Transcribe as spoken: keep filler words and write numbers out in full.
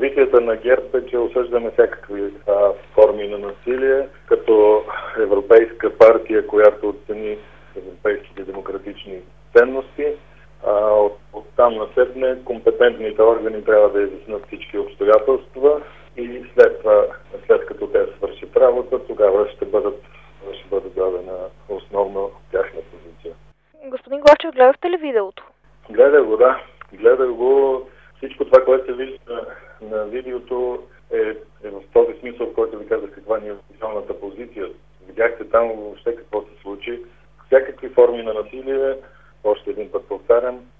позицията на ГЕРБ е, че осъждаме всякакви а, форми на насилие, като европейска партия, която оцени европейските демократични ценности. А, от, от там насетне компетентните органи трябва да изяснят всички обстоятелства и след това, след като те свършат работа, тогава ще бъдат ще бъде дадена основно тяхна позиция. Господин Главчев, гледахте ли видеото? Гледах го, да. Гледах го. Всичко това, което се вижда на видеото е, е в този смисъл, в който ви казах каква ни е официалната позиция. Видяхте там въобще какво се случи. Всякакви форми на насилие, още един път повтарям,